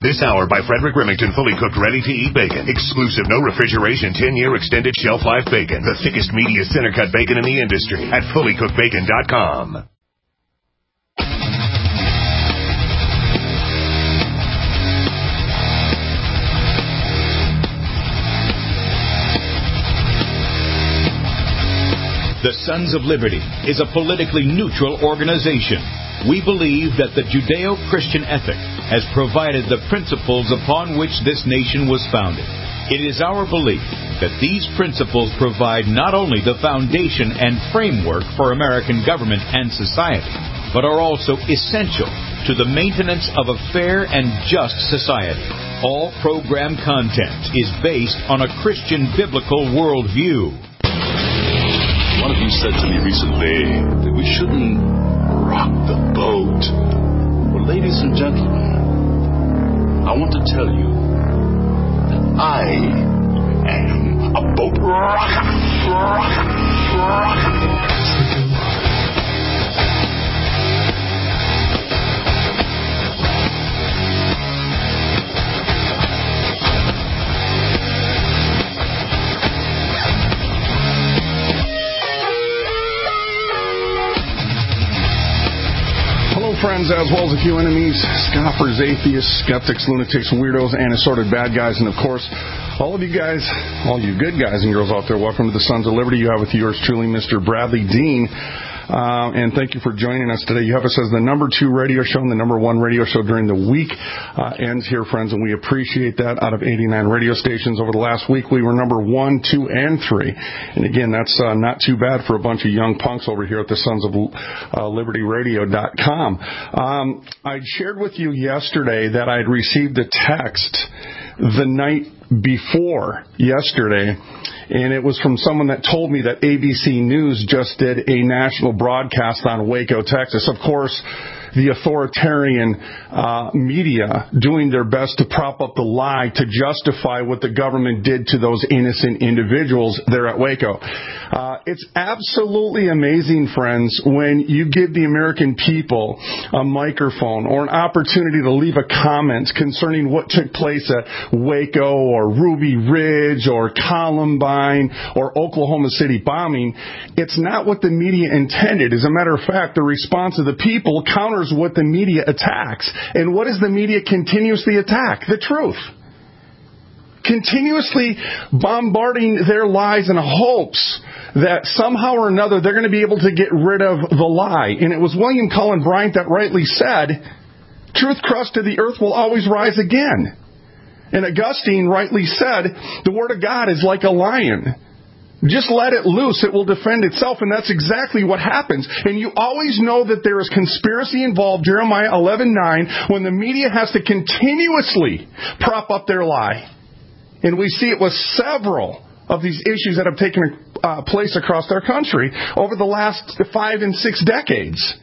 This hour by Frederick Remington, fully cooked, ready-to-eat bacon. Exclusive, no refrigeration, 10-year extended shelf life bacon. The thickest, meatiest center-cut bacon in the industry at fullycookedbacon.com. The Sons of Liberty is a politically neutral organization. We believe that the Judeo-Christian ethic has provided the principles upon which this nation was founded. It is our belief that these principles provide not only the foundation and framework for American government and society, but are also essential to the maintenance of a fair and just society. All program content is based on a Christian biblical worldview. One of you said to me recently that we shouldn't rock the boat. Well, ladies and gentlemen, I want to tell you that I am a boat rocker. Friends, as well as a few enemies, scoffers, atheists, skeptics, lunatics, weirdos, and assorted bad guys, and of course, all of you guys, all you good guys and girls out there, welcome to the Sons of Liberty. You have with yours truly, Mr. Bradley Dean. And thank you for joining us today. You have us as the number 2 radio show and the number 1 radio show during the week. Ends here, friends, and we appreciate that. Out of 89 radio stations over the last week, we were number 1, 2, and 3. And again, that's not too bad for a bunch of young punks over here at the Sons of LibertyRadio.com. I shared with you yesterday that I'd received a text the night before yesterday, and it was from someone that told me that ABC News just did a national broadcast on Waco, Texas. Of course, the authoritarian media doing their best to prop up the lie to justify what the government did to those innocent individuals there at Waco. It's absolutely amazing, friends, when you give the American people a microphone or an opportunity to leave a comment concerning what took place at Waco or Ruby Ridge or Columbine or Oklahoma City bombing. It's not what the media intended. As a matter of fact, the response of the people counters what the media attacks. And what does the media continuously attack? The truth. Continuously bombarding their lies in hopes that somehow or another they're going to be able to get rid of the lie. And it was William Cullen Bryant that rightly said, truth crushed to the earth will always rise again. And Augustine rightly said, the Word of God is like a lion. Just let it loose. It will defend itself. And that's exactly what happens. And you always know that there is conspiracy involved, Jeremiah 11:9, when the media has to continuously prop up their lie. And we see it with several of these issues that have taken place across our country over the last 5 and 6 decades.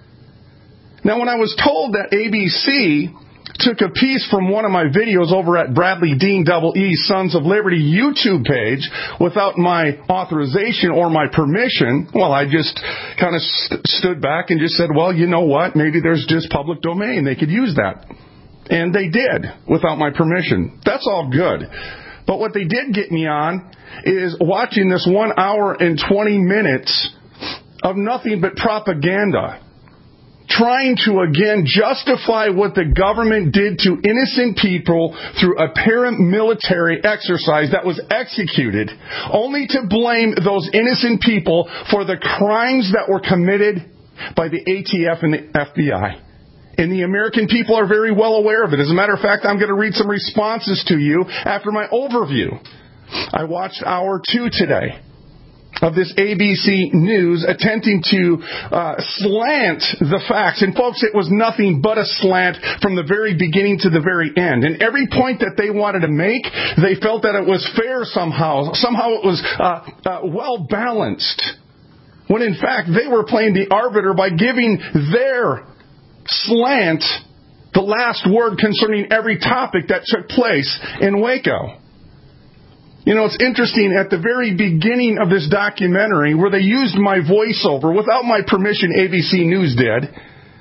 Now, when I was told that ABC took a piece from one of my videos over at Bradley Dean EE Sons of Liberty YouTube page without my authorization or my permission, well, I just kind of stood back and just said, well, you know what? Maybe there's just public domain. They could use that. And they did without my permission. That's all good. But what they did get me on is watching this 1 hour and 20 minutes of nothing but propaganda, trying to, again, justify what the government did to innocent people through a paramilitary exercise that was executed, only to blame those innocent people for the crimes that were committed by the ATF and the FBI. And the American people are very well aware of it. As a matter of fact, I'm going to read some responses to you after my overview. I watched hour 2 today of this ABC News attempting to slant the facts. And folks, it was nothing but a slant from the very beginning to the very end. And every point that they wanted to make, they felt that it was fair somehow. Somehow it was well balanced. When in fact, they were playing the arbiter by giving their slant the last word concerning every topic that took place in Waco. You know, it's interesting, at the very beginning of this documentary, where they used my voiceover without my permission, ABC News did,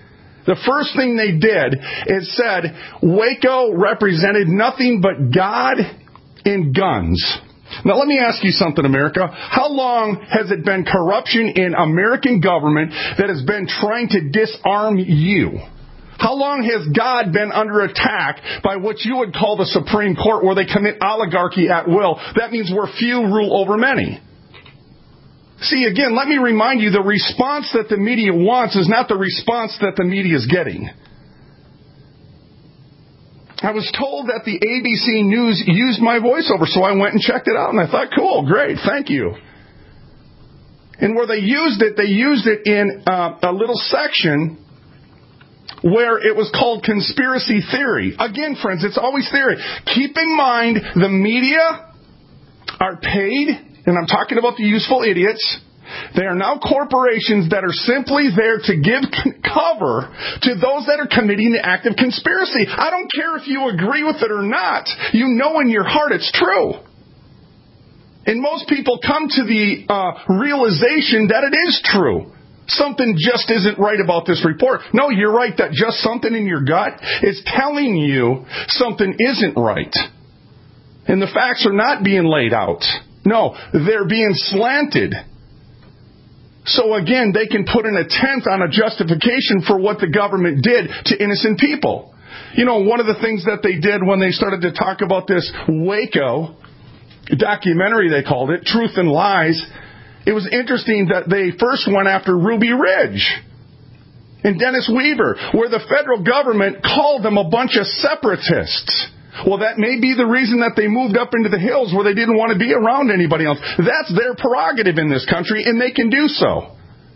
The first thing they did is said Waco represented nothing but God and guns. Now let me ask you something, America. How long has it been corruption in American government that has been trying to disarm you? How long has God been under attack by what you would call the Supreme Court, where they commit oligarchy at will? That means where few rule over many. See, again, let me remind you, the response that the media wants is not the response that the media is getting. I was told that the ABC News used my voiceover, so I went and checked it out, and I thought, cool, great, thank you. And where they used it in a little section where it was called conspiracy theory. Again, friends, it's always theory. Keep in mind, the media are paid, and I'm talking about the useful idiots. They are now corporations that are simply there to give cover to those that are committing the act of conspiracy. I don't care if you agree with it or not. You know in your heart it's true. And most people come to the realization that it is true. Something just isn't right about this report. No, you're right that just something in your gut is telling you something isn't right. And the facts are not being laid out. No, they're being slanted. So again, they can put in a tenth on a justification for what the government did to innocent people. You know, one of the things that they did when they started to talk about this Waco documentary, they called it, Truth and Lies, it was interesting that they first went after Ruby Ridge and Dennis Weaver, where the federal government called them a bunch of separatists. Well, that may be the reason that they moved up into the hills where they didn't want to be around anybody else. That's their prerogative in this country, and they can do so.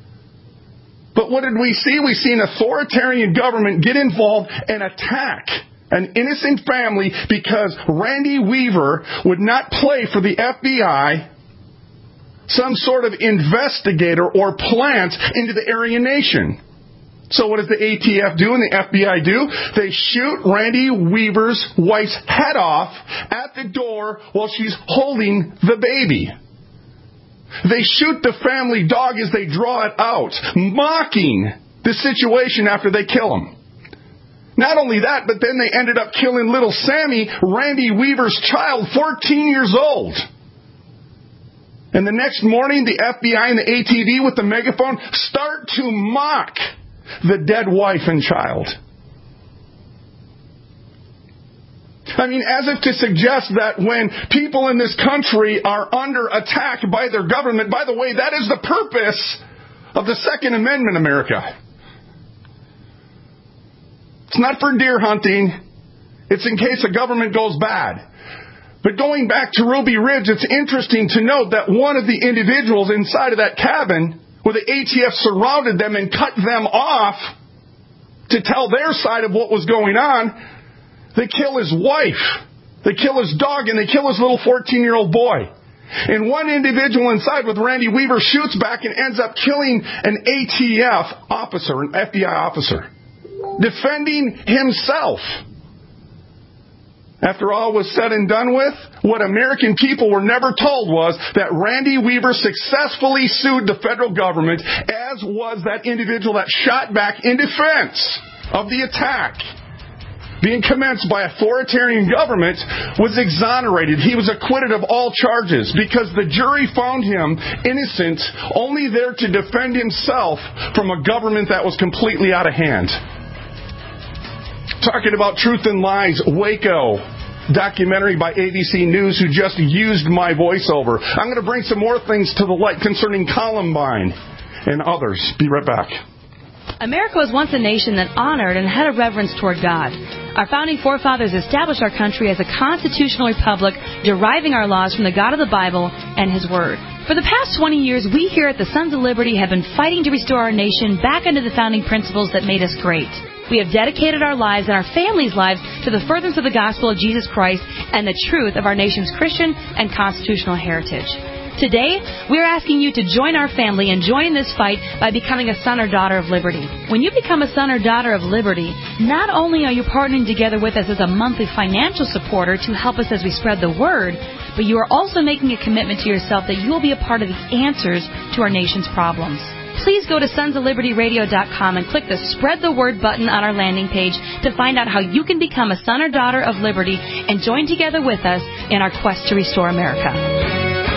But what did we see? We see an authoritarian government get involved and attack an innocent family because Randy Weaver would not play for the FBI, some sort of investigator or plant into the Aryan Nation. So what does the ATF do and the FBI do? They shoot Randy Weaver's wife's head off at the door while she's holding the baby. They shoot the family dog as they draw it out, mocking the situation after they kill him. Not only that, but then they ended up killing little Sammy, Randy Weaver's child, 14 years old. And the next morning, the FBI and the ATV with the megaphone start to mock the dead wife and child. I mean, as if to suggest that when people in this country are under attack by their government, by the way, that is the purpose of the Second Amendment, America. It's not for deer hunting. It's in case the government goes bad. But going back to Ruby Ridge, it's interesting to note that one of the individuals inside of that cabin, where the ATF surrounded them and cut them off to tell their side of what was going on, they kill his wife, they kill his dog, and they kill his little 14-year-old boy. And one individual inside with Randy Weaver shoots back and ends up killing an ATF officer, an FBI officer, defending himself. After all was said and done with, what American people were never told was that Randy Weaver successfully sued the federal government, as was that individual that shot back in defense of the attack being commenced by authoritarian government was exonerated. He was acquitted of all charges because the jury found him innocent, only there to defend himself from a government that was completely out of hand. Talking about Truth and Lies, Waco documentary by ABC News, who just used my voiceover. I'm going to bring some more things to the light concerning Columbine and others. Be right back. America was once a nation that honored and had a reverence toward God. Our founding forefathers established our country as a constitutional republic, deriving our laws from the God of the Bible and His Word. For the past 20 years, we here at the Sons of Liberty have been fighting to restore our nation back under the founding principles that made us great. We have dedicated our lives and our families' lives to the furtherance of the gospel of Jesus Christ and the truth of our nation's Christian and constitutional heritage. Today, we are asking you to join our family and join in this fight by becoming a son or daughter of liberty. When you become a son or daughter of liberty, not only are you partnering together with us as a monthly financial supporter to help us as we spread the word, but you are also making a commitment to yourself that you will be a part of the answers to our nation's problems. please go to sonsoflibertyradio.com and click the Spread the Word button on our landing page to find out how you can become a son or daughter of liberty and join together with us in our quest to restore America.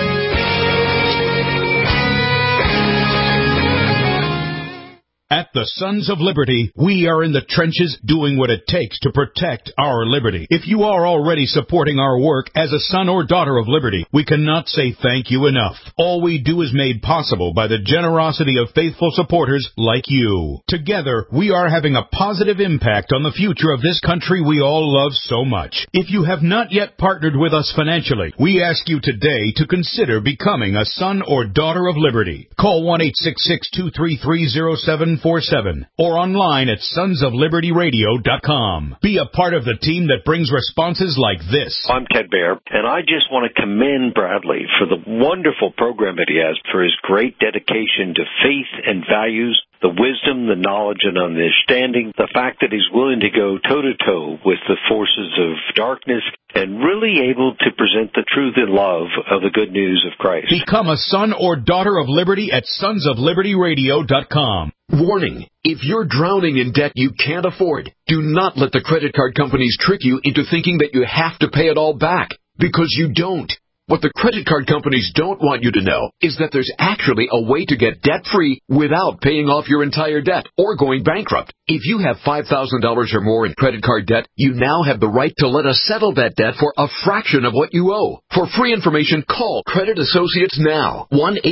At the Sons of Liberty, we are in the trenches doing what it takes to protect our liberty. If you are already supporting our work as a son or daughter of liberty, we cannot say thank you enough. All we do is made possible by the generosity of faithful supporters like you. Together, we are having a positive impact on the future of this country we all love so much. If you have not yet partnered with us financially, we ask you today to consider becoming a son or daughter of liberty. Call 1-866-233-0747 or online at sonsoflibertyradio.com. Be a part of the team that brings responses like this. I'm Ted Baer, and I just want to commend Bradley for the wonderful program that he has, for his great dedication to faith and values, the wisdom, the knowledge, and understanding, the fact that he's willing to go toe-to-toe with the forces of darkness and really able to present the truth and love of the good news of Christ. Become a son or daughter of liberty at sonsoflibertyradio.com. Warning, if you're drowning in debt you can't afford, do not let the credit card companies trick you into thinking that you have to pay it all back, because you don't. What the credit card companies don't want you to know is that there's actually a way to get debt-free without paying off your entire debt or going bankrupt. If you have $5,000 or more in credit card debt, you now have the right to let us settle that debt for a fraction of what you owe. For free information, call Credit Associates now.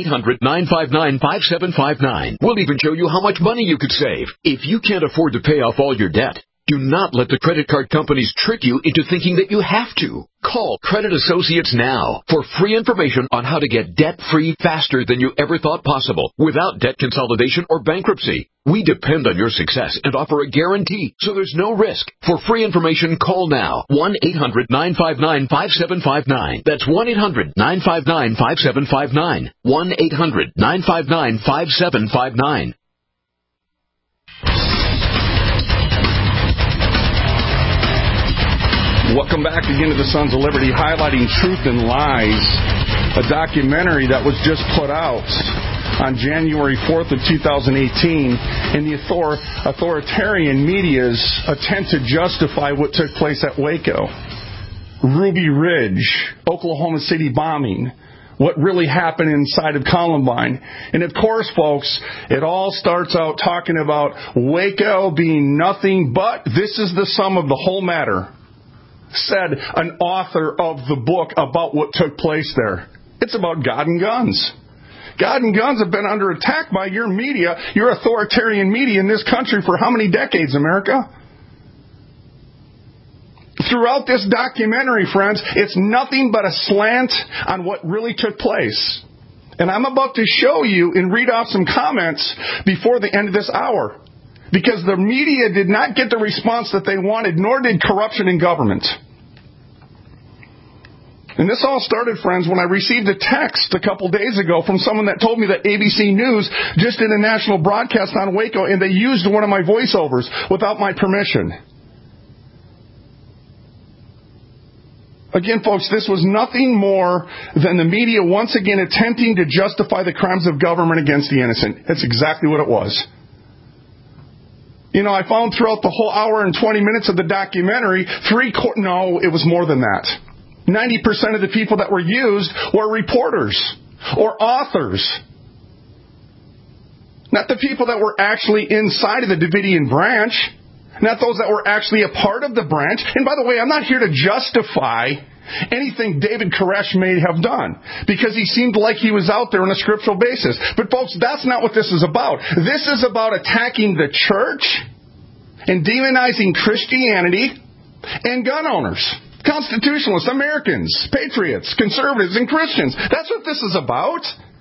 1-800-959-5759. We'll even show you how much money you could save. If you can't afford to pay off all your debt, do not let the credit card companies trick you into thinking that you have to. Call Credit Associates now for free information on how to get debt-free faster than you ever thought possible, without debt consolidation or bankruptcy. We depend on your success and offer a guarantee, so there's no risk. For free information, call now. 1-800-959-5759. That's 1-800-959-5759. 1-800-959-5759. Welcome back again to the Sons of Liberty, highlighting truth and lies, a documentary that was just put out on January 4th of 2018 in the authoritarian media's attempt to justify what took place at Waco, Ruby Ridge, Oklahoma City bombing, what really happened inside of Columbine. And of course, folks, it all starts out talking about Waco being nothing but this is the sum of the whole matter, said an author of the book about what took place there. It's about God and guns. God and guns have been under attack by your media, your authoritarian media in this country for how many decades, America? Throughout this documentary, friends, it's nothing but a slant on what really took place. And I'm about to show you and read off some comments before the end of this hour. Because the media did not get the response that they wanted, nor did corruption in government. And this all started, friends, when I received a text a couple days ago from someone that told me that ABC News just did a national broadcast on Waco, and they used one of my voiceovers without my permission. Again, folks, this was nothing more than the media once again attempting to justify the crimes of government against the innocent. That's exactly what it was. You know, I found throughout the whole hour and 20 minutes of the documentary, it was more than that. 90% of the people that were used were reporters or authors. Not the people that were actually inside of the Davidian branch. Not those that were actually a part of the branch. And by the way, I'm not here to justify anything David Koresh may have done, because he seemed like he was out there on a scriptural basis. But folks, that's not what this is about. This is about attacking the church and demonizing Christianity and gun owners, constitutionalists, Americans, patriots, conservatives, and Christians. That's what this is about.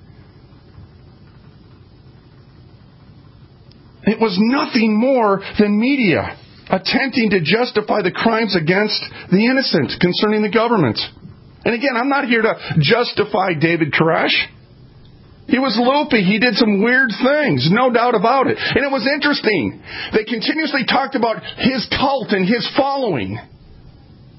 It was nothing more than media attempting to justify the crimes against the innocent concerning the government. And again, I'm not here to justify David Koresh. He was loopy. He did some weird things, no doubt about it. And it was interesting. They continuously talked about his cult and his following.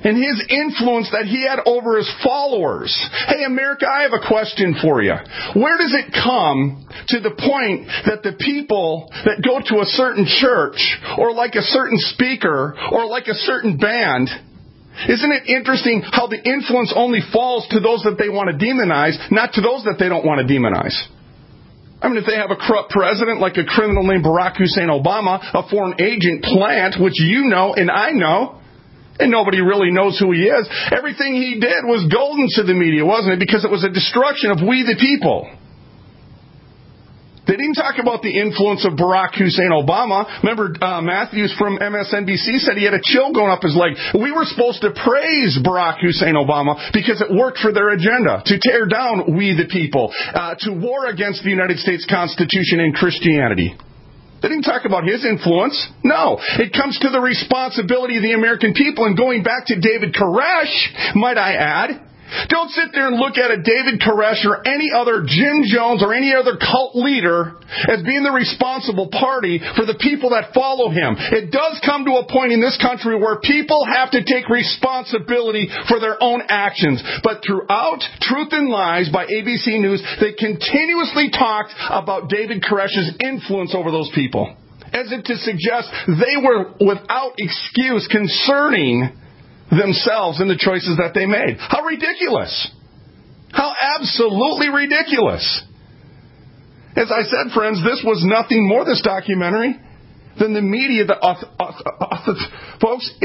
and his influence that he had over his followers. Hey, America, I have a question for you. Where does it come to the point that the people that go to a certain church or like a certain speaker or like a certain band, isn't it interesting how the influence only falls to those that they want to demonize, not to those that they don't want to demonize? I mean, if they have a corrupt president like a criminal named Barack Hussein Obama, a foreign agent plant, which you know and I know, and nobody really knows who he is, everything he did was golden to the media, wasn't it? Because it was a destruction of we the people. They didn't talk about the influence of Barack Hussein Obama. Remember, Matthews from MSNBC said he had a chill going up his leg. We were supposed to praise Barack Hussein Obama because it worked for their agenda, to tear down we the people, to war against the United States Constitution and Christianity. They didn't talk about his influence. No. It comes to the responsibility of the American people. And going back to David Koresh, might I add, don't sit there and look at a David Koresh or any other Jim Jones or any other cult leader as being the responsible party for the people that follow him. It does come to a point in this country where people have to take responsibility for their own actions. But throughout Truth and Lies by ABC News, they continuously talked about David Koresh's influence over those people, as if to suggest they were without excuse concerning themselves and the choices that they made. How ridiculous. How absolutely ridiculous. As I said, friends, this was nothing more, this documentary, than the media. Folks,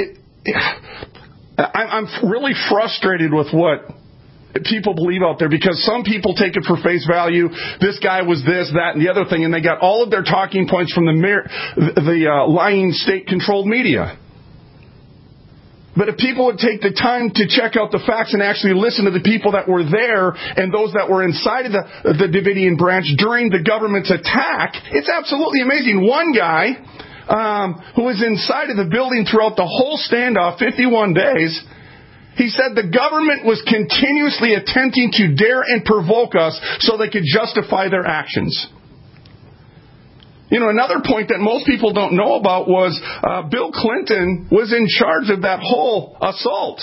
I'm really frustrated with what people believe out there, because some people take it for face value. This guy was this, that, and the other thing, and they got all of their talking points from the lying state-controlled media. But if people would take the time to check out the facts and actually listen to the people that were there and those that were inside of the Davidian branch during the government's attack, it's absolutely amazing. One guy who was inside of the building throughout the whole standoff, 51 days, he said the government was continuously attempting to dare and provoke us so they could justify their actions. You know, another point that most people don't know about was Bill Clinton was in charge of that whole assault.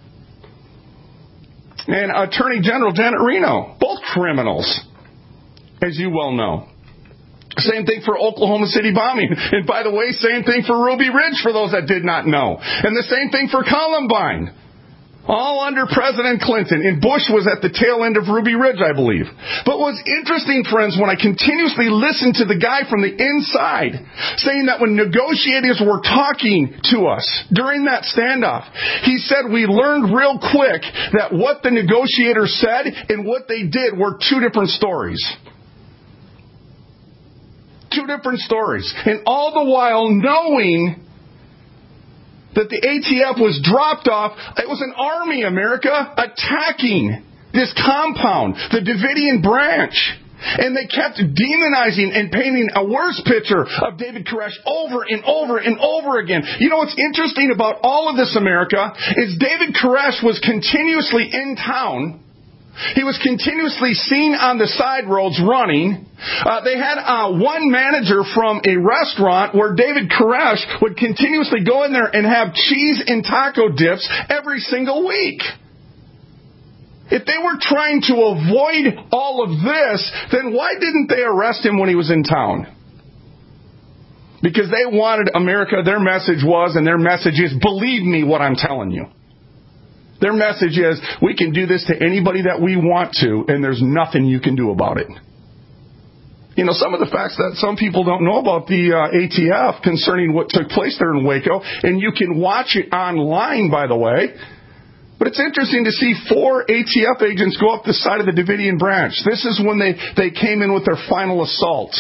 And Attorney General Janet Reno, both criminals, as you well know. Same thing for Oklahoma City bombing. And by the way, same thing for Ruby Ridge for those that did not know. And the same thing for Columbine. All under President Clinton. And Bush was at the tail end of Ruby Ridge, I believe. But what's interesting, friends, when I continuously listened to the guy from the inside saying that when negotiators were talking to us during that standoff, he said we learned real quick that what the negotiators said and what they did were two different stories. Two different stories. And all the while knowing that the ATF was dropped off. It was an army, America, attacking this compound, the Davidian branch. And they kept demonizing and painting a worse picture of David Koresh over and over and over again. You know what's interesting about all of this, America, is David Koresh was continuously in town. He was continuously seen on the side roads running. They had one manager from a restaurant where David Koresh would continuously go in there and have cheese and taco dips every single week. If they were trying to avoid all of this, then why didn't they arrest him when he was in town? Because they wanted America, their message was, and their message is, believe me what I'm telling you. Their message is, we can do this to anybody that we want to, and there's nothing you can do about it. You know, some of the facts that some people don't know about the ATF concerning what took place there in Waco, and you can watch it online, by the way. But it's interesting to see 4 ATF agents go up the side of the Davidian branch. This is when they came in with their final assault.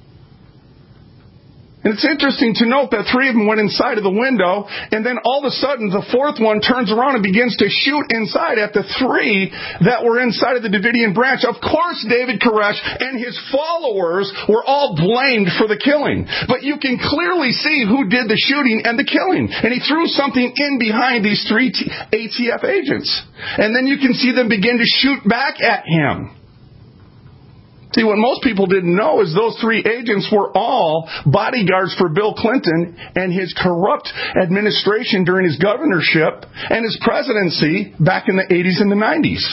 And it's interesting to note that 3 of them went inside of the window, and then all of a sudden the 4th one turns around and begins to shoot inside at the 3 that were inside of the Davidian branch. Of course, David Koresh and his followers were all blamed for the killing. But you can clearly see who did the shooting and the killing. And he threw something in behind these 3 ATF agents. And then you can see them begin to shoot back at him. See, what most people didn't know is those 3 agents were all bodyguards for Bill Clinton and his corrupt administration during his governorship and his presidency back in the 80s and the 90s.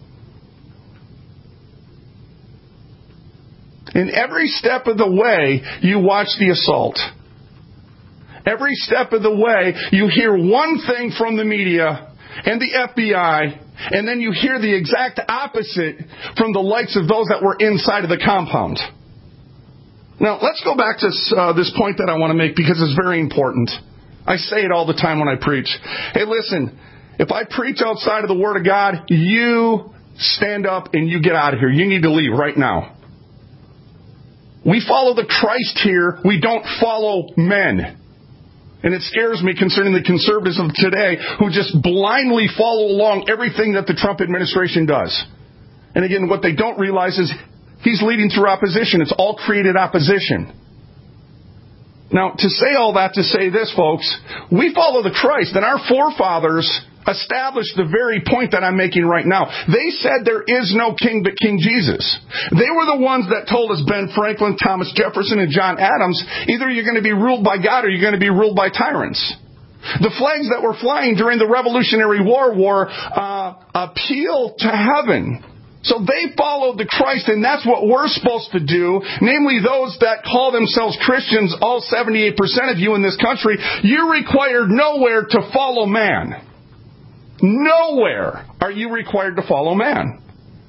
And every step of the way, you watch the assault. Every step of the way, you hear one thing from the media and the FBI, and then you hear the exact opposite from the likes of those that were inside of the compound. Now, let's go back to this point that I want to make because it's very important. I say it all the time when I preach. Hey, listen, if I preach outside of the Word of God, you stand up and you get out of here. You need to leave right now. We follow the Christ here. We don't follow men. And it scares me concerning the conservatives of today who just blindly follow along everything that the Trump administration does. And again, what they don't realize is he's leading through opposition. It's all created opposition. Now, to say all that, to say this, folks, we follow the Christ, and our forefathers established the very point that I'm making right now. They said there is no king but King Jesus. They were the ones that told us, Ben Franklin, Thomas Jefferson, and John Adams, either you're going to be ruled by God or you're going to be ruled by tyrants. The flags that were flying during the Revolutionary War were appeal to heaven. So they followed the Christ, and that's what we're supposed to do. Namely, those that call themselves Christians, all 78% of you in this country, you're required nowhere to follow man. Nowhere are you required to follow man.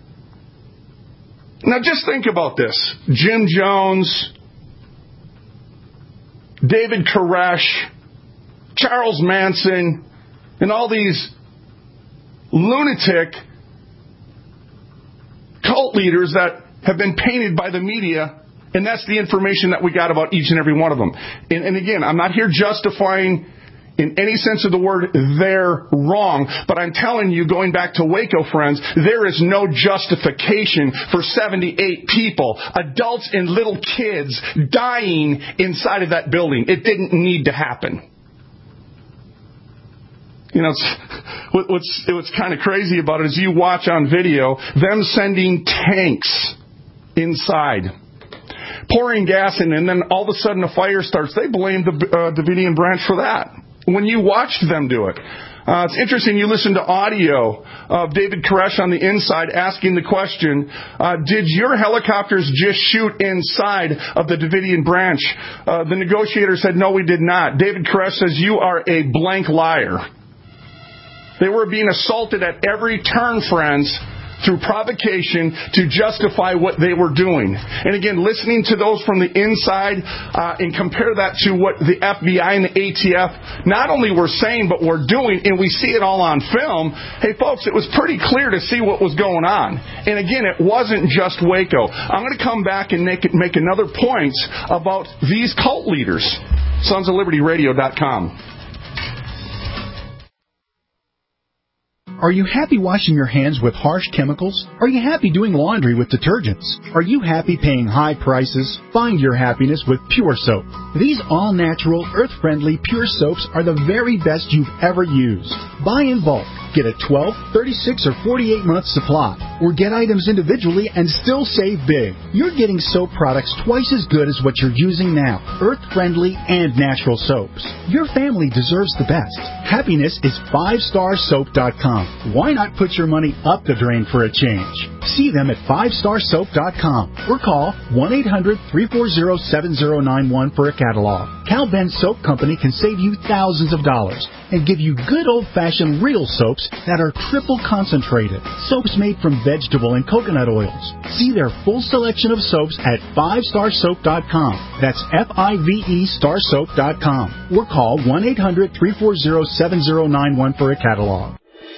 Now just think about this. Jim Jones, David Koresh, Charles Manson, and all these lunatic cult leaders that have been painted by the media, and that's the information that we got about each and every one of them. And again, I'm not here justifying in any sense of the word they're wrong, but I'm telling you, going back to Waco, friends, there is no justification for 78 people, adults and little kids, dying inside of that building. It didn't need to happen. You know, what's kind of crazy about it is you watch on video them sending tanks inside, pouring gas in, and then all of a sudden a fire starts. They blame the Davidian branch for that when you watched them do it. It's interesting, you listen to audio of David Koresh on the inside asking the question, did your helicopters just shoot inside of the Davidian branch? The negotiator said, no, we did not. David Koresh says, you are a blank liar. They were being assaulted at every turn, friends, through provocation to justify what they were doing. And again, listening to those from the inside and compare that to what the FBI and the ATF not only were saying but were doing, and we see it all on film, hey folks, it was pretty clear to see what was going on. And again, it wasn't just Waco. I'm going to come back and make another point about these cult leaders. SonsOfLibertyRadio.com. Are you happy washing your hands with harsh chemicals? Are you happy doing laundry with detergents? Are you happy paying high prices? Find your happiness with Pure Soap. These all-natural, earth-friendly Pure Soaps are the very best you've ever used. Buy in bulk. Get a 12, 36, or 48-month supply. Or get items individually and still save big. You're getting soap products twice as good as what you're using now. Earth-friendly and natural soaps. Your family deserves the best. Happiness is 5starsoap.com. Why not put your money up the drain for a change? See them at 5starsoap.com or call 1-800-340-7091 for a catalog. Cal Ben Soap Company can save you thousands of dollars and give you good old-fashioned real soaps that are triple concentrated. Soaps made from vegetable and coconut oils. See their full selection of soaps at 5starsoap.com. That's F-I-V-E starsoap.com. Or call 1-800-340-7091 for a catalog.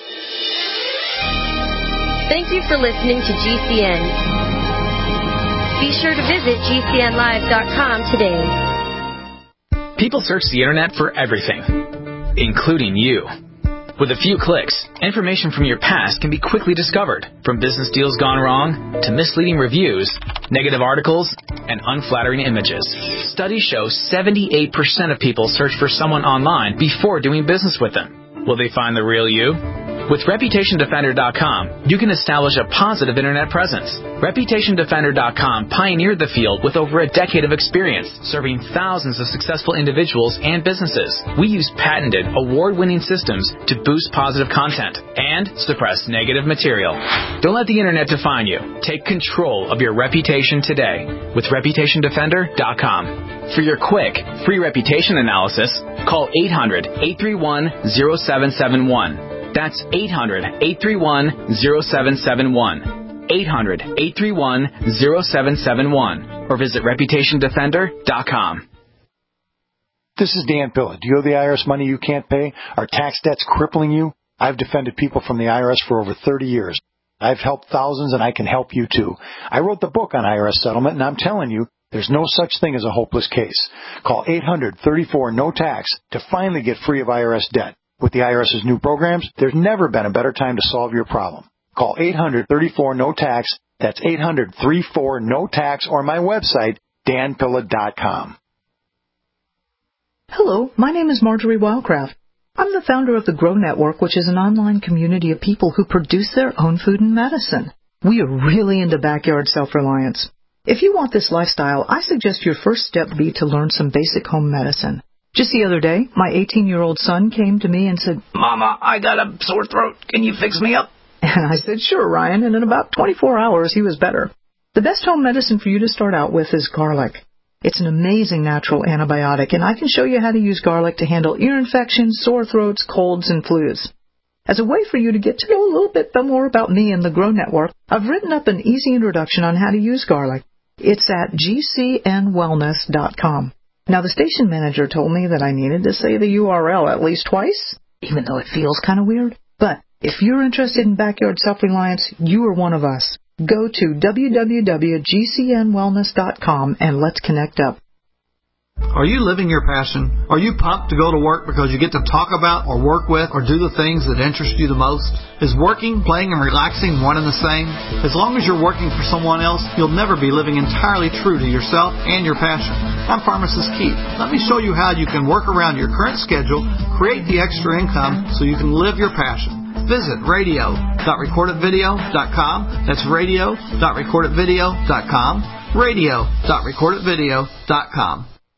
Thank you for listening to GCN. Be sure to visit GCNlive.com today. People search the internet for everything, including you. With a few clicks, information from your past can be quickly discovered, from business deals gone wrong to misleading reviews, negative articles, and unflattering images. Studies show 78% of people search for someone online before doing business with them. Will they find the real you? With ReputationDefender.com, you can establish a positive Internet presence. ReputationDefender.com pioneered the field with over a decade of experience, serving thousands of successful individuals and businesses. We use patented, award-winning systems to boost positive content and suppress negative material. Don't let the Internet define you. Take control of your reputation today with ReputationDefender.com. For your quick, free reputation analysis, call 800-831-0771. That's 800-831-0771. 800-831-0771. Or visit ReputationDefender.com. This is Dan Pilla. Do you owe the IRS money you can't pay? Are tax debts crippling you? I've defended people from the IRS for over 30 years. I've helped thousands, and I can help you too. I wrote the book on IRS settlement, and I'm telling you, there's no such thing as a hopeless case. Call 800-34-NO-TAX to finally get free of IRS debt. With the IRS's new programs, there's never been a better time to solve your problem. Call 800-34-NO-TAX. That's 800-34-NO-TAX, or my website, danpilla.com. Hello, my name is Marjorie Wildcraft. I'm the founder of the Grow Network, which is an online community of people who produce their own food and medicine. We are really into backyard self-reliance. If you want this lifestyle, I suggest your first step be to learn some basic home medicine. Just the other day, my 18-year-old son came to me and said, "Mama, I got a sore throat. Can you fix me up?" And I said, "Sure, Ryan," and in about 24 hours, he was better. The best home medicine for you to start out with is garlic. It's an amazing natural antibiotic, and I can show you how to use garlic to handle ear infections, sore throats, colds, and flus. As a way for you to get to know a little bit more about me and the Grow Network, I've written up an easy introduction on how to use garlic. It's at gcnwellness.com. Now, the station manager told me that I needed to say the URL at least twice, even though it feels kind of weird. But if you're interested in backyard self-reliance, you are one of us. Go to www.gcnwellness.com and let's connect up. Are you living your passion? Are you pumped to go to work because you get to talk about or work with or do the things that interest you the most? Is working, playing, and relaxing one and the same? As long as you're working for someone else, you'll never be living entirely true to yourself and your passion. I'm Pharmacist Keith. Let me show you how you can work around your current schedule, create the extra income so you can live your passion. Visit radio.recordedvideo.com. That's radio.recordedvideo.com. radio.recordedvideo.com.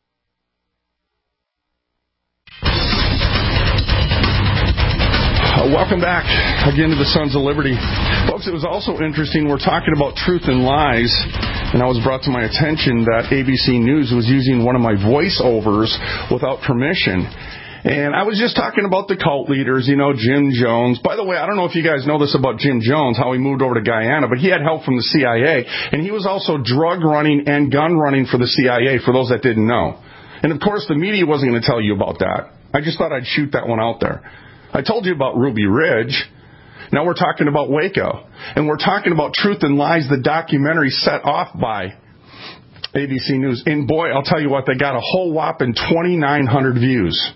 Welcome back again to the Sons of Liberty. Folks, it was also interesting. We're talking about truth and lies, and I was brought to my attention that ABC News was using one of my voiceovers without permission. And I was just talking about the cult leaders, Jim Jones. By the way, I don't know if you guys know this about Jim Jones, how he moved over to Guyana, but he had help from the CIA, and he was also drug running and gun running for the CIA, for those that didn't know. And, of course, the media wasn't going to tell you about that. I just thought I'd shoot that one out there. I told you about Ruby Ridge. Now we're talking about Waco. And we're talking about Truth and Lies, the documentary set off by ABC News. And boy, I'll tell you what, they got a whole whopping 2,900 views.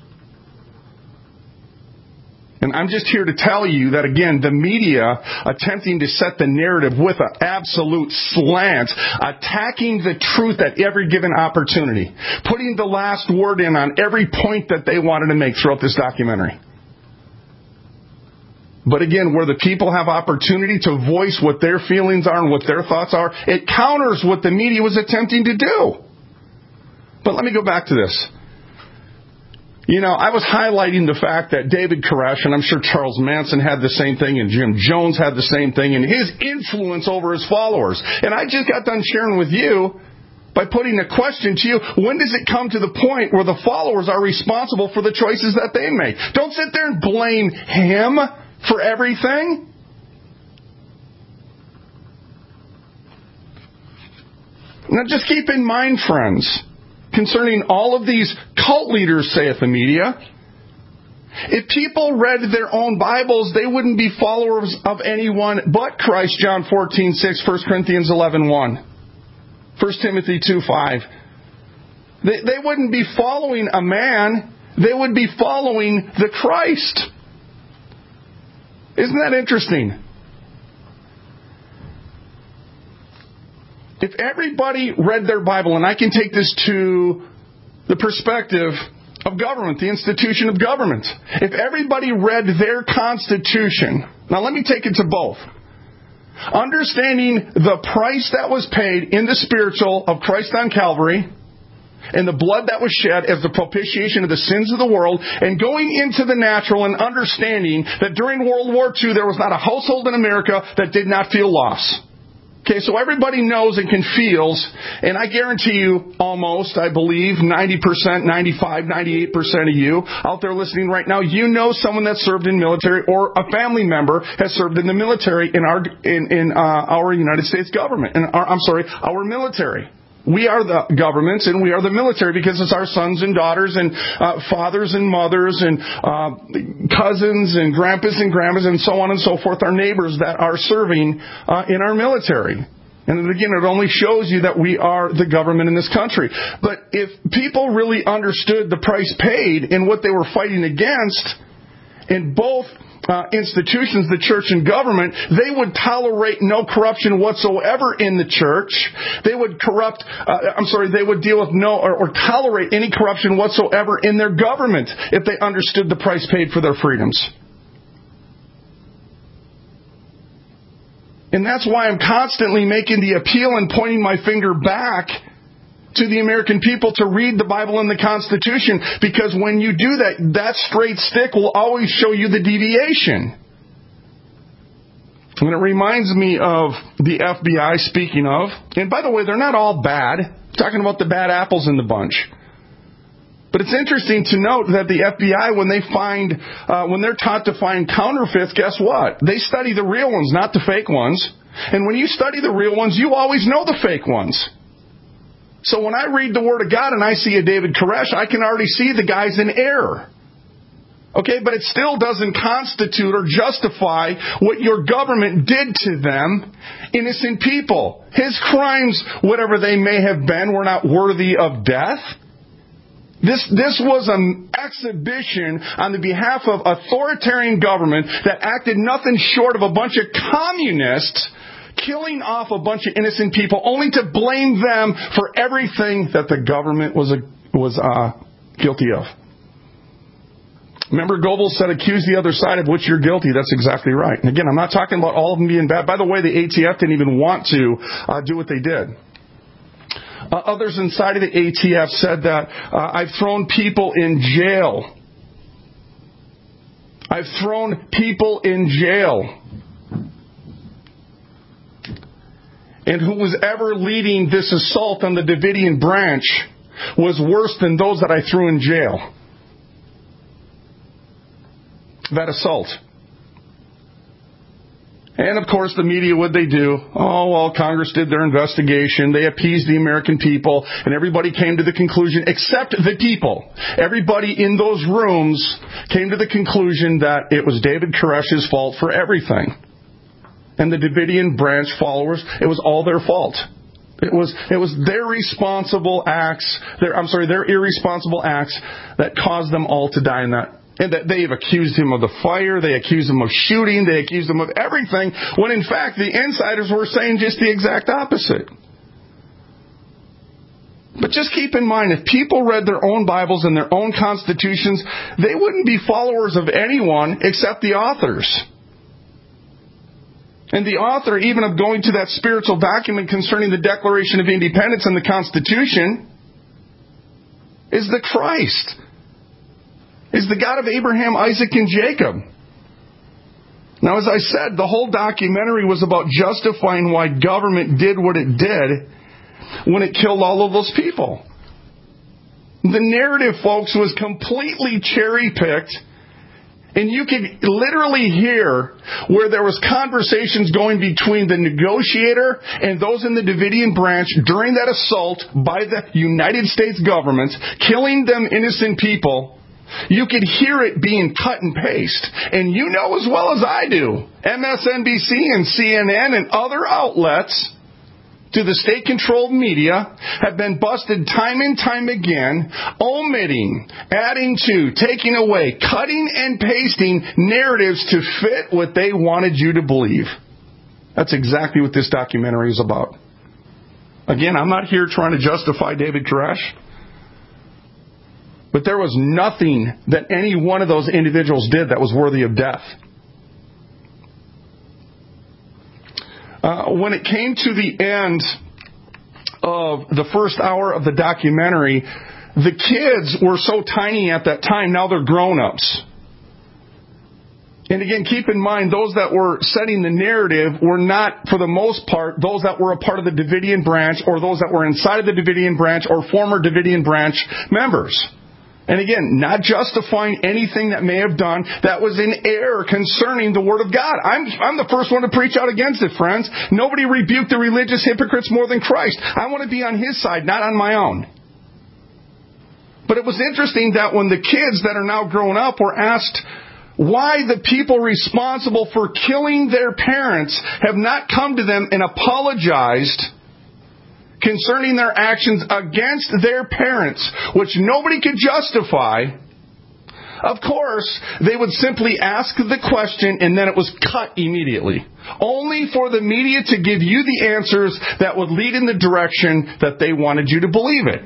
And I'm just here to tell you that, again, the media attempting to set the narrative with an absolute slant, attacking the truth at every given opportunity, putting the last word in on every point that they wanted to make throughout this documentary. But again, where the people have opportunity to voice what their feelings are and what their thoughts are, it counters what the media was attempting to do. But let me go back to this. I was highlighting the fact that David Koresh, and I'm sure Charles Manson had the same thing, and Jim Jones had the same thing, and his influence over his followers. And I just got done sharing with you by putting a question to you, when does it come to the point where the followers are responsible for the choices that they make? Don't sit there and blame him for everything. Now just keep in mind, friends, concerning all of these cult leaders, saith the media, if people read their own Bibles, they wouldn't be followers of anyone but Christ, John 14:6, 1 Corinthians 11:1, 1 Timothy 2:5. They wouldn't be following a man, they would be following the Christ. Isn't that interesting? If everybody read their Bible, and I can take this to the perspective of government, the institution of government. If everybody read their Constitution, now let me take it to both. Understanding the price that was paid in the spiritual of Christ on Calvary, and the blood that was shed as the propitiation of the sins of the world, and going into the natural and understanding that during World War II there was not a household in America that did not feel loss. Okay, so everybody knows and can feels, and I guarantee you almost, I believe, 90%, 95, 98% of you out there listening right now, you know someone that served in military or a family member has served in the military in our United States government, our military. We are the governments and we are the military because it's our sons and daughters and fathers and mothers and cousins and grandpas and grandmas and so on and so forth, our neighbors that are serving in our military. And again, it only shows you that we are the government in this country. But if people really understood the price paid and what they were fighting against in both institutions, the church and government, they would tolerate no corruption whatsoever in the church. They would they would deal with or tolerate any corruption whatsoever in their government if they understood the price paid for their freedoms. And that's why I'm constantly making the appeal and pointing my finger back to the American people to read the Bible and the Constitution, because when you do that, that straight stick will always show you the deviation. And it reminds me of the FBI, speaking of, and by the way, they're not all bad. I'm talking about the bad apples in the bunch. But it's interesting to note that the FBI, when they're taught to find counterfeits, guess what? They study the real ones, not the fake ones. And when you study the real ones, you always know the fake ones. So when I read the Word of God and I see a David Koresh, I can already see the guy's in error. Okay, but it still doesn't constitute or justify what your government did to them, innocent people. His crimes, whatever they may have been, were not worthy of death. This was an exhibition on the behalf of authoritarian government that acted nothing short of a bunch of communists killing off a bunch of innocent people, only to blame them for everything that the government was guilty of. Remember, Goebbels said, accuse the other side of which you're guilty. That's exactly right. And again, I'm not talking about all of them being bad. By the way, the ATF didn't even want to do what they did. Others inside of the ATF said that I've thrown people in jail. I've thrown people in jail. And who was ever leading this assault on the Davidian branch was worse than those that I threw in jail. That assault. And of course, the media, what they do? Oh, well, Congress did their investigation. They appeased the American people, and everybody came to the conclusion, except the people. Everybody in those rooms came to the conclusion that it was David Koresh's fault for everything. And the Davidian branch followers, it was all their fault. It was their irresponsible acts that caused them all to die in that. And that they've accused him of the fire, they accused him of shooting, they accused him of everything, when in fact the insiders were saying just the exact opposite. But just keep in mind, if people read their own Bibles and their own constitutions, they wouldn't be followers of anyone except the authors. And the author, even of going to that spiritual document concerning the Declaration of Independence and the Constitution, is the Christ. Is the God of Abraham, Isaac, and Jacob. Now, as I said, the whole documentary was about justifying why government did what it did when it killed all of those people. The narrative, folks, was completely cherry-picked. And you could literally hear where there was conversations going between the negotiator and those in the Davidian branch during that assault by the United States government, killing them innocent people. You could hear it being cut and paste. And you know as well as I do, MSNBC and CNN and other outlets to the state-controlled media have been busted time and time again, omitting, adding to, taking away, cutting and pasting narratives to fit what they wanted you to believe. That's exactly what this documentary is about. Again, I'm not here trying to justify David Koresh. But there was nothing that any one of those individuals did that was worthy of death. When it came to the end of the first hour of the documentary, the kids were so tiny at that time, now they're grown-ups. And again, keep in mind, those that were setting the narrative were not, for the most part, those that were a part of the Davidian branch or those that were inside of the Davidian branch or former Davidian branch members. And again, not justifying anything that may have done that was in error concerning the Word of God. I'm the first one to preach out against it, friends. Nobody rebuked the religious hypocrites more than Christ. I want to be on His side, not on my own. But it was interesting that when the kids that are now grown up were asked why the people responsible for killing their parents have not come to them and apologized concerning their actions against their parents, which nobody could justify, of course, they would simply ask the question and then it was cut immediately. Only for the media to give you the answers that would lead in the direction that they wanted you to believe it.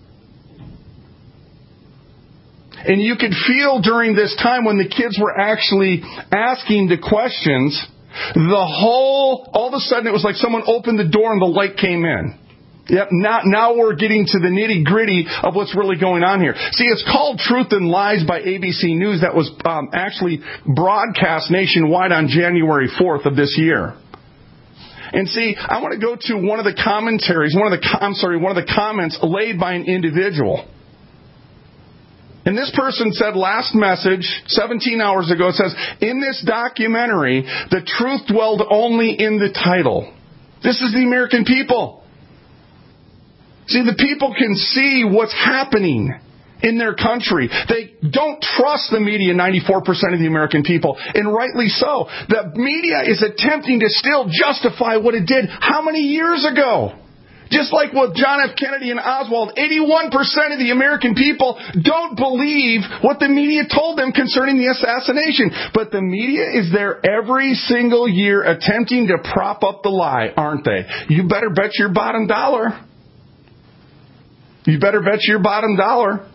And you could feel during this time when the kids were actually asking the questions, all of a sudden it was like someone opened the door and the light came in. Yep, now we're getting to the nitty-gritty of what's really going on here. See, it's called Truth and Lies by ABC News that was actually broadcast nationwide on January 4th of this year. And see, I want to go to one of the commentaries, one of the comments laid by an individual. And this person said last message, 17 hours ago, it says, in this documentary, the truth dwelled only in the title. This is the American people. See, the people can see what's happening in their country. They don't trust the media, 94% of the American people, and rightly so. The media is attempting to still justify what it did how many years ago? Just like with John F. Kennedy and Oswald, 81% of the American people don't believe what the media told them concerning the assassination. But the media is there every single year attempting to prop up the lie, aren't they? You better bet your bottom dollar. You better bet your bottom dollar.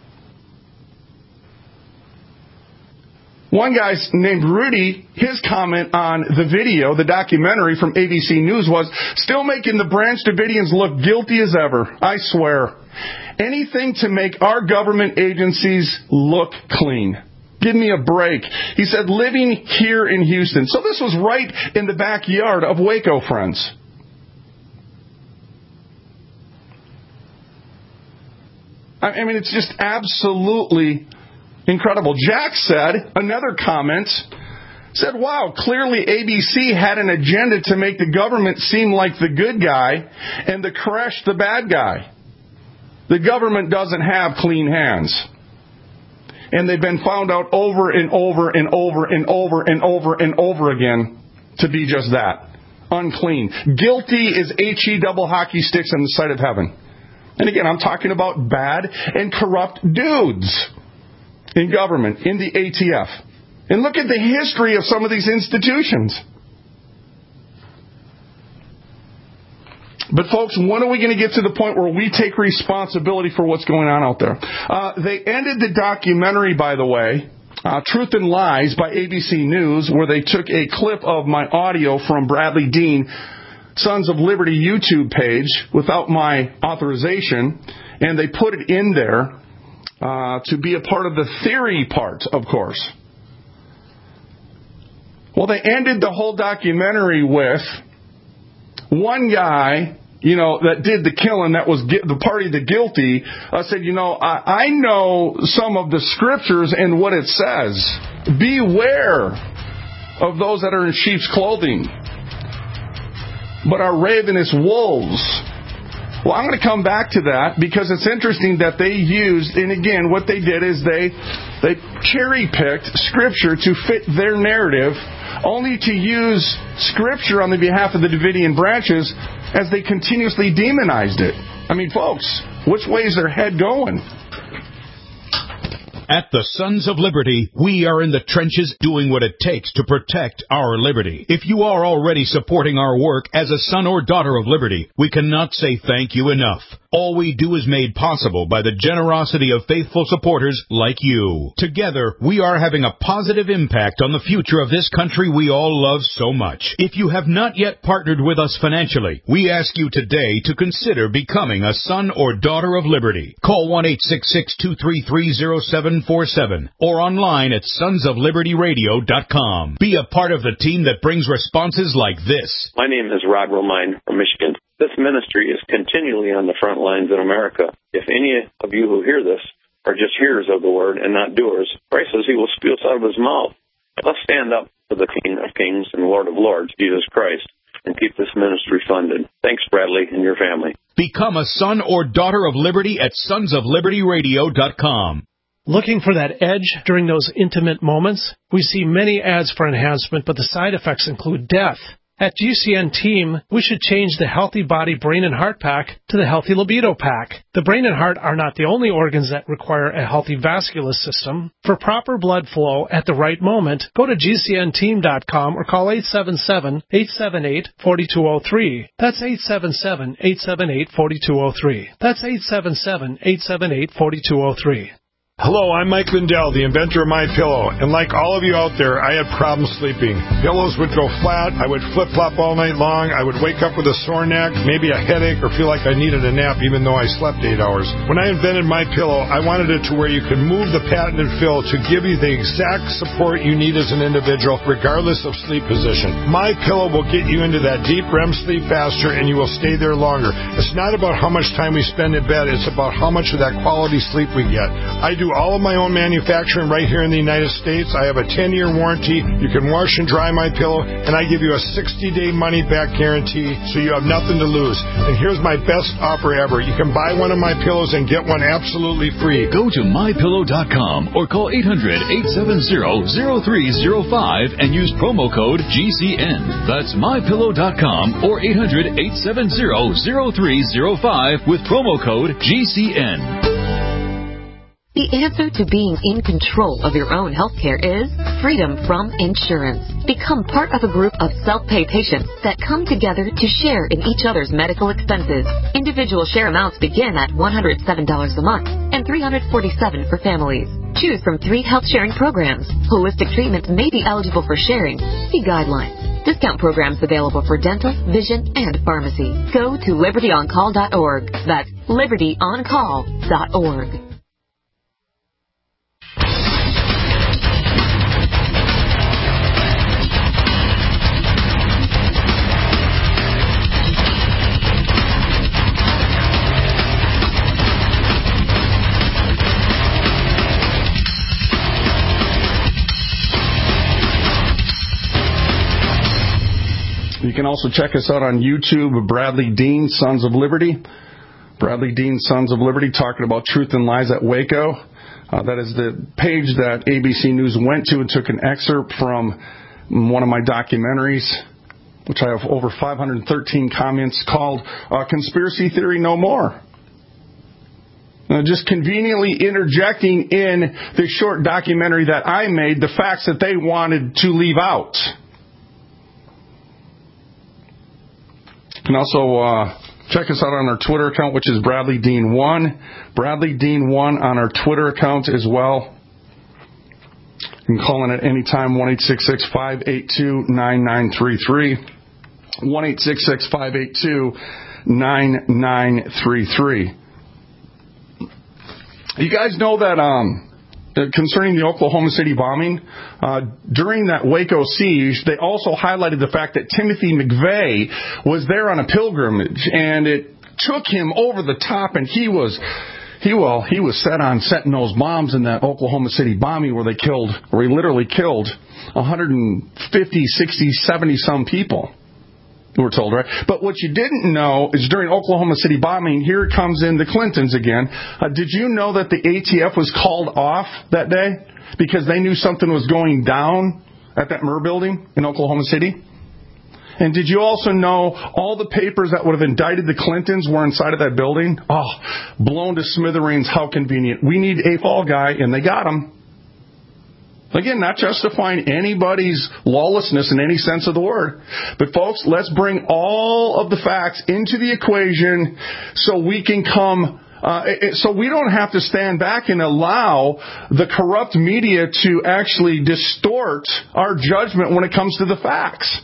One guy named Rudy, his comment on the video, the documentary from ABC News was, still making the Branch Davidians look guilty as ever. I swear. Anything to make our government agencies look clean. Give me a break. He said, living here in Houston. So this was right in the backyard of Waco, friends. I mean, it's just absolutely incredible. Jack said, another comment, said, wow, clearly ABC had an agenda to make the government seem like the good guy and the Koresh the bad guy. The government doesn't have clean hands. And they've been found out over and over and over and over and over and over again to be just that. Unclean. Guilty is HE double hockey sticks in the sight of heaven. And again, I'm talking about bad and corrupt dudes in government, in the ATF. And look at the history of some of these institutions. But folks, when are we going to get to the point where we take responsibility for what's going on out there? They ended the documentary, by the way, Truth and Lies by ABC News, where they took a clip of my audio from Bradley Dean, Sons of Liberty YouTube page without my authorization, and they put it in there to be a part of the theory part, of course. Well, they ended the whole documentary with one guy, that did the killing, that was the party the guilty, said, I know some of the scriptures and what it says. Beware of those that are in sheep's clothing, but are ravenous wolves. Well, I'm going to come back to that because it's interesting that they used, and again, what they did is they cherry-picked Scripture to fit their narrative, only to use Scripture on the behalf of the Davidian branches as they continuously demonized it. I mean, folks, which way is their head going? At the Sons of Liberty, we are in the trenches doing what it takes to protect our liberty. If you are already supporting our work as a son or daughter of liberty, we cannot say thank you enough. All we do is made possible by the generosity of faithful supporters like you. Together, we are having a positive impact on the future of this country we all love so much. If you have not yet partnered with us financially, we ask you today to consider becoming a son or daughter of liberty. Call 1-866-233-0747 or online at sonsoflibertyradio.com. Be a part of the team that brings responses like this. My name is Rod Romine from Michigan. This ministry is continually on the front lines in America. If any of you who hear this are just hearers of the word and not doers, Christ says he will spew us out of his mouth. Let's stand up for the King of Kings and Lord of Lords, Jesus Christ, and keep this ministry funded. Thanks, Bradley, and your family. Become a son or daughter of liberty at sonsoflibertyradio.com. Looking for that edge during those intimate moments? We see many ads for enhancement, but the side effects include death. At GCN Team, we should change the Healthy Body, Brain, and Heart Pack to the Healthy Libido Pack. The brain and heart are not the only organs that require a healthy vascular system. For proper blood flow at the right moment, go to GCNteam.com or call 877-878-4203. That's 877-878-4203. That's 877-878-4203. Hello, I'm Mike Lindell, the inventor of MyPillow, and like all of you out there, I had problems sleeping. Pillows would go flat, I would flip-flop all night long, I would wake up with a sore neck, maybe a headache, or feel like I needed a nap even though I slept 8 hours. When I invented MyPillow, I wanted it to where you could move the patented fill to give you the exact support you need as an individual, regardless of sleep position. MyPillow will get you into that deep REM sleep faster, and you will stay there longer. It's not about how much time we spend in bed, it's about how much of that quality sleep we get. I do all of my own manufacturing right here in the United States. I have a 10-year warranty. You can wash and dry my pillow, and I give you a 60-day money-back guarantee, so you have nothing to lose. And here's my best offer ever. You can buy one of my pillows and get one absolutely free. Go to mypillow.com or call 800-870-0305 and use promo code GCN. That's mypillow.com or 800-870-0305 with promo code GCN. The answer to being in control of your own healthcare is freedom from insurance. Become part of a group of self-pay patients that come together to share in each other's medical expenses. Individual share amounts begin at $107 a month and $347 for families. Choose from 3 health sharing programs. Holistic treatment may be eligible for sharing. See guidelines. Discount programs available for dental, vision, and pharmacy. Go to libertyoncall.org. That's libertyoncall.org. You can also check us out on YouTube, Bradley Dean, Sons of Liberty. Bradley Dean, Sons of Liberty, talking about truth and lies at Waco. That is the page that ABC News went to and took an excerpt from one of my documentaries, which I have over 513 comments, called Conspiracy Theory No More. Just conveniently interjecting in the short documentary that I made the facts that they wanted to leave out. You can also check us out on our Twitter account, which is Bradley Dean 1. Bradley Dean 1 on our Twitter account as well. You can call in at any time, 1-866-582-9933. 1-866-582-9933. You guys know that concerning the Oklahoma City bombing, during that Waco siege, they also highlighted the fact that Timothy McVeigh was there on a pilgrimage, and it took him over the top, and he was set on setting those bombs in that Oklahoma City bombing where he literally killed 150, 60, 70 some people. We're told, right? But what you didn't know is during Oklahoma City bombing, here it comes in the Clintons again. Did you know that the ATF was called off that day because they knew something was going down at that Murr building in Oklahoma City? And did you also know all the papers that would have indicted the Clintons were inside of that building? Oh, blown to smithereens. How convenient. We need a fall guy, and they got him. Again, not justifying anybody's lawlessness in any sense of the word. But folks, let's bring all of the facts into the equation so we can come, so we don't have to stand back and allow the corrupt media to actually distort our judgment when it comes to the facts.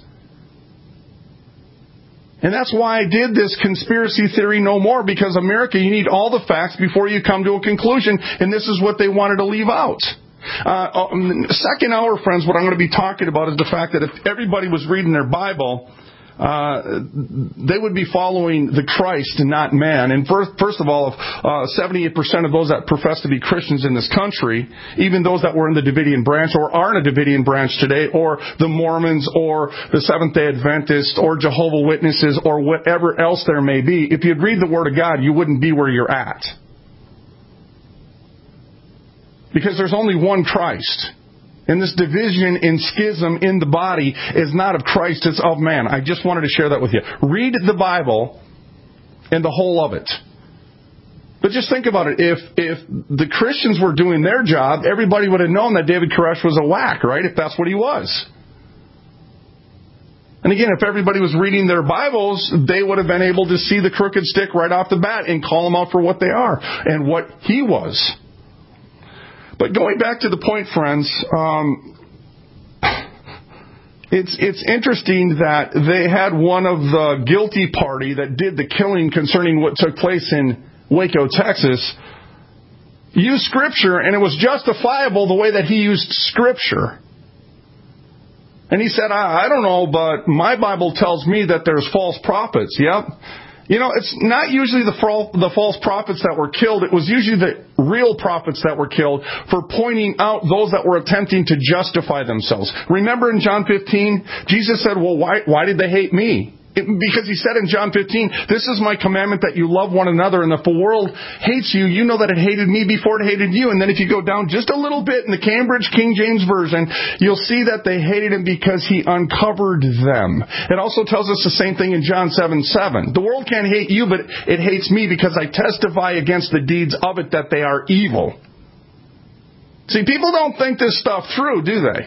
And that's why I did this conspiracy theory no more, because America, you need all the facts before you come to a conclusion, and this is what they wanted to leave out. Second hour, friends, what I'm going to be talking about is the fact that if everybody was reading their Bible, they would be following the Christ and not man. And first of all, if 78% of those that profess to be Christians in this country, even those that were in the Davidian branch or are in a Davidian branch today, or the Mormons or the Seventh-day Adventists or Jehovah's Witnesses or whatever else there may be, if you'd read the Word of God, you wouldn't be where you're at. Because there's only one Christ. And this division and schism in the body is not of Christ, it's of man. I just wanted to share that with you. Read the Bible and the whole of it. But just think about it. If the Christians were doing their job, everybody would have known that David Koresh was a whack, right? If that's what he was. And again, if everybody was reading their Bibles, they would have been able to see the crooked stick right off the bat and call them out for what they are and what he was. But going back to the point, friends, it's interesting that they had one of the guilty party that did the killing concerning what took place in Waco, Texas, use Scripture, and it was justifiable the way that he used Scripture. And he said, I don't know, but my Bible tells me that there's false prophets. Yep. You know, it's not usually the false prophets that were killed. It was usually the real prophets that were killed for pointing out those that were attempting to justify themselves. Remember in John 15, Jesus said, well, why did they hate me? Because he said in John 15, this is my commandment that you love one another, and if the world hates you, you know that it hated me before it hated you. And then if you go down just a little bit in the Cambridge King James Version, you'll see that they hated him because he uncovered them. It also tells us the same thing in John 7:7. The world can't hate you, but it hates me because I testify against the deeds of it that they are evil. See, people don't think this stuff through, do they?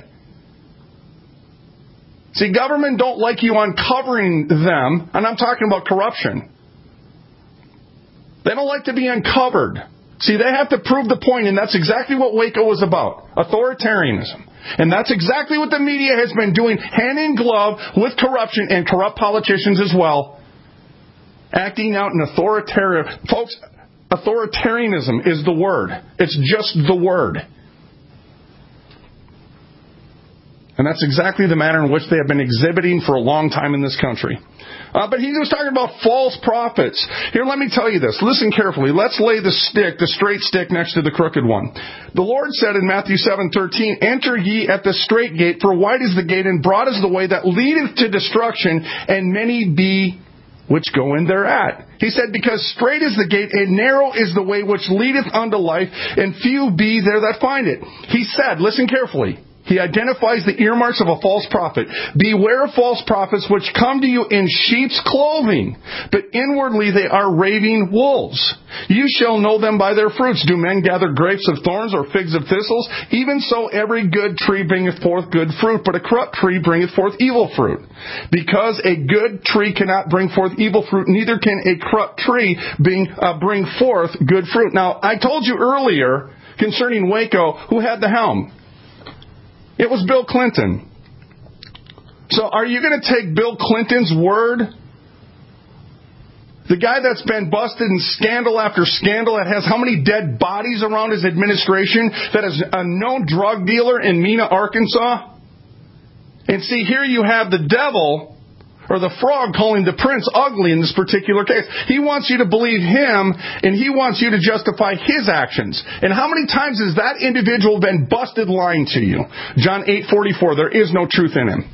See, government don't like you uncovering them, and I'm talking about corruption. They don't like to be uncovered. See, they have to prove the point, and that's exactly what Waco was about, authoritarianism. And that's exactly what the media has been doing, hand in glove with corruption and corrupt politicians as well, acting out an authoritarian. Folks, authoritarianism is the word. It's just the word. And that's exactly the manner in which they have been exhibiting for a long time in this country. But he was talking about false prophets. Here, let me tell you this. Listen carefully. Let's lay the straight stick next to the crooked one. The Lord said in Matthew 7:13, enter ye at the straight gate, for wide is the gate and broad is the way that leadeth to destruction, and many be which go in thereat. He said, because straight is the gate and narrow is the way which leadeth unto life, and few be there that find it. He said, listen carefully. He identifies the earmarks of a false prophet. Beware of false prophets which come to you in sheep's clothing, but inwardly they are raving wolves. You shall know them by their fruits. Do men gather grapes of thorns or figs of thistles? Even so every good tree bringeth forth good fruit, but a corrupt tree bringeth forth evil fruit. Because a good tree cannot bring forth evil fruit, neither can a corrupt tree bring forth good fruit. Now, I told you earlier concerning Waco, who had the helm? It was Bill Clinton. So are you going to take Bill Clinton's word? The guy that's been busted in scandal after scandal, that has how many dead bodies around his administration, that is a known drug dealer in Mena, Arkansas? And see, here you have the devil, or the frog, calling the prince ugly in this particular case. He wants you to believe him, and he wants you to justify his actions. And how many times has that individual been busted lying to you? John 8:44, there is no truth in him.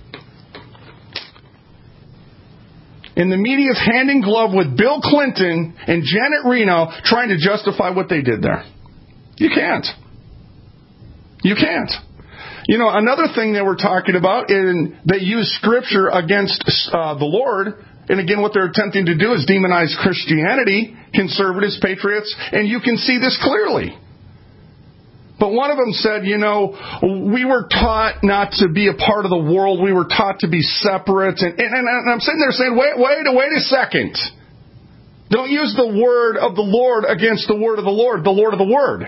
And the media's hand in glove with Bill Clinton and Janet Reno trying to justify what they did there. You can't. You can't. You know, another thing they were talking about, and they use Scripture against the Lord. And again, what they're attempting to do is demonize Christianity, conservatives, patriots, and you can see this clearly. But one of them said, you know, we were taught not to be a part of the world. We were taught to be separate. And I'm sitting there saying, wait a second. Don't use the word of the Lord against the word of the Lord of the Word.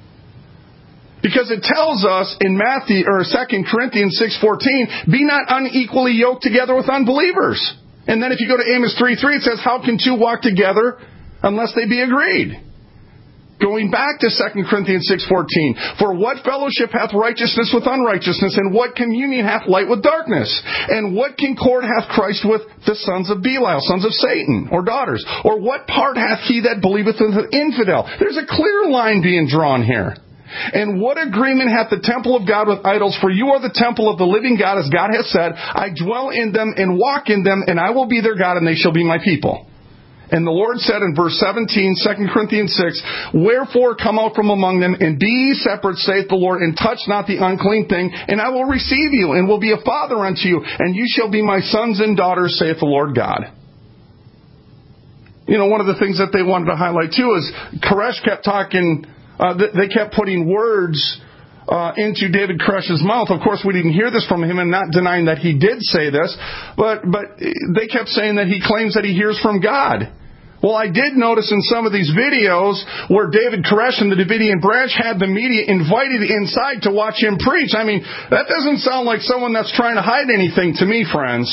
Because it tells us in 2 Corinthians 6:14, be not unequally yoked together with unbelievers. And then if you go to Amos 3:3, it says, how can two walk together unless they be agreed? Going back to 2 Corinthians 6:14, for what fellowship hath righteousness with unrighteousness, and what communion hath light with darkness? And what concord hath Christ with the sons of Belial, sons of Satan, or daughters? Or what part hath he that believeth with the infidel? There's a clear line being drawn here. And what agreement hath the temple of God with idols? For you are the temple of the living God, as God hath said, I dwell in them and walk in them, and I will be their God, and they shall be my people. And the Lord said in verse 17, 2 Corinthians 6, wherefore come out from among them, and be ye separate, saith the Lord, and touch not the unclean thing, and I will receive you, and will be a father unto you, and you shall be my sons and daughters, saith the Lord God. You know, one of the things that they wanted to highlight too is Koresh kept talking, they kept putting words into David Koresh's mouth. Of course, we didn't hear this from him, and not denying that he did say this, but they kept saying that he claims that he hears from God. Well, I did notice in some of these videos where David Koresh and the Davidian branch had the media invited inside to watch him preach. I mean, that doesn't sound like someone that's trying to hide anything to me, friends.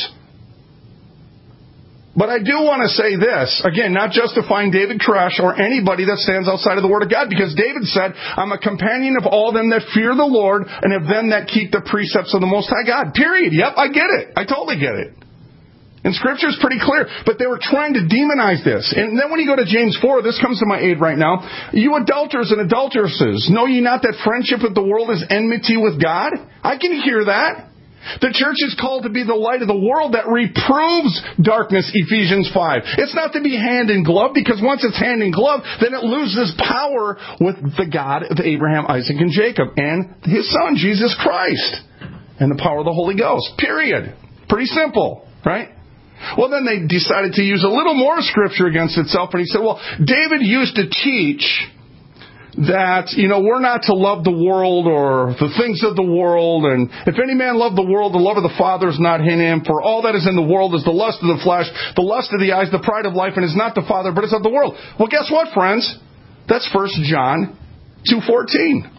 But I do want to say this, again, not justifying David Koresh or anybody that stands outside of the Word of God, because David said, I'm a companion of all them that fear the Lord and of them that keep the precepts of the Most High God. Period. Yep, I get it. I totally get it. And Scripture is pretty clear, but they were trying to demonize this. And then when you go to James 4, this comes to my aid right now. You adulterers and adulteresses, know ye not that friendship with the world is enmity with God? I can hear that. The church is called to be the light of the world that reproves darkness, Ephesians 5. It's not to be hand in glove, because once it's hand in glove, then it loses power with the God of Abraham, Isaac, and Jacob, and his Son, Jesus Christ, and the power of the Holy Ghost. Period. Pretty simple, right? Well, then they decided to use a little more Scripture against itself, and he said, well, David used to teach that, you know, we're not to love the world or the things of the world, and if any man love the world, the love of the Father is not in him, for all that is in the world is the lust of the flesh, the lust of the eyes, the pride of life, and is not the Father, but is of the world. Well, guess what, friends? That's 1 John 2:14.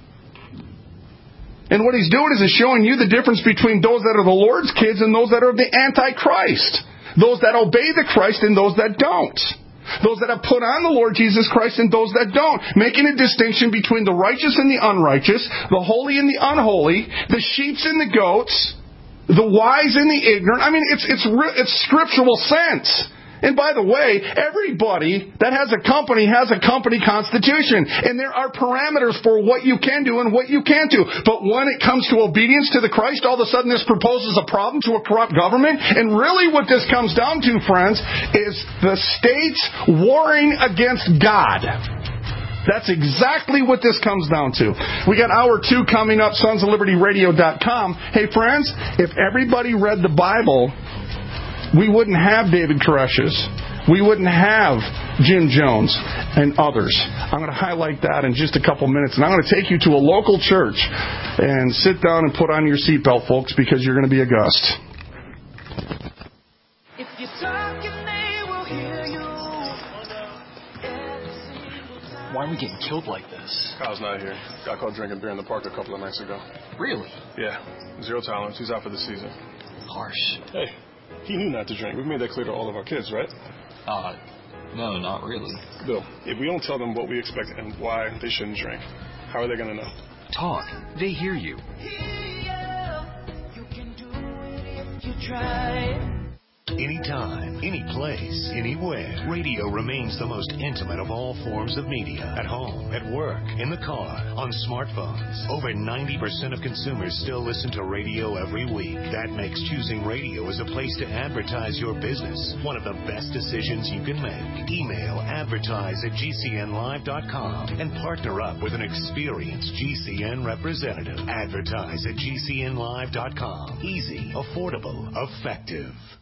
And what he's doing is he's showing you the difference between those that are the Lord's kids and those that are the Antichrist. Those that obey the Christ and those that don't. Those that have put on the Lord Jesus Christ and those that don't. Making a distinction between the righteous and the unrighteous, the holy and the unholy, the sheep and the goats, the wise and the ignorant. I mean, it's scriptural sense. And by the way, everybody that has a company constitution. And there are parameters for what you can do and what you can't do. But when it comes to obedience to the Christ, all of a sudden this proposes a problem to a corrupt government. And really what this comes down to, friends, is the states warring against God. That's exactly what this comes down to. We got hour 2 coming up, sonsoflibertyradio.com. Hey, friends, if everybody read the Bible, we wouldn't have David Koresh's. We wouldn't have Jim Jones and others. I'm going to highlight that in just a couple minutes. And I'm going to take you to a local church and sit down and put on your seatbelt, folks, because you're going to be aghast. If you're talking, they will hear you. Why are we getting killed like this? Kyle's not here. Got caught drinking beer in the park a couple of nights ago. Really? Yeah. 0 tolerance. He's out for the season. Harsh. Hey. He knew not to drink. We've made that clear to all of our kids, right? No, not really. Bill, if we don't tell them what we expect and why they shouldn't drink, how are they going to know? Talk. They hear you. You can do it if you try. Anytime, any place, anywhere. Radio remains the most intimate of all forms of media. At home, at work, in the car, on smartphones. Over 90% of consumers still listen to radio every week. That makes choosing radio as a place to advertise your business one of the best decisions you can make. Email advertise@gcnlive.com and partner up with an experienced GCN representative. Advertise@gcnlive.com. Easy, affordable, effective.